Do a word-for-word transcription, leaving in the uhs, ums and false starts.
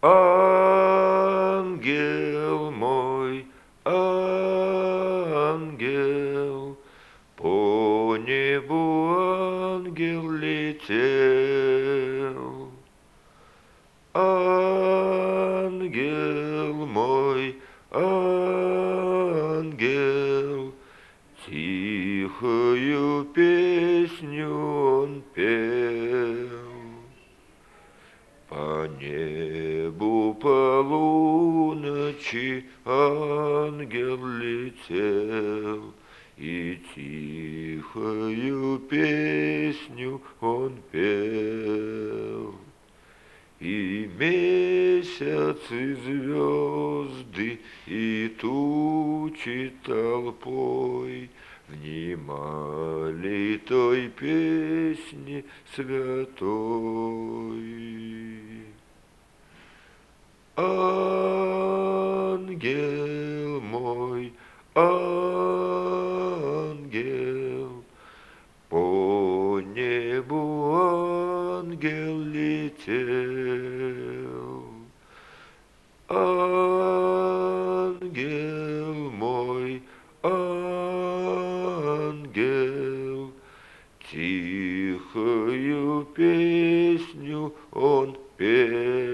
Ангел мой, ангел, по небу ангел летел. Ангел мой, ангел, тихую песню он пел. По небу полуночи ангел летел, и тихую песню он пел. И месяц, и звезды, и тучи толпой внимали той песне святой. Ангел мой, ангел, по небу ангел летел. Ангел мой, ангел, тихую песню он пел.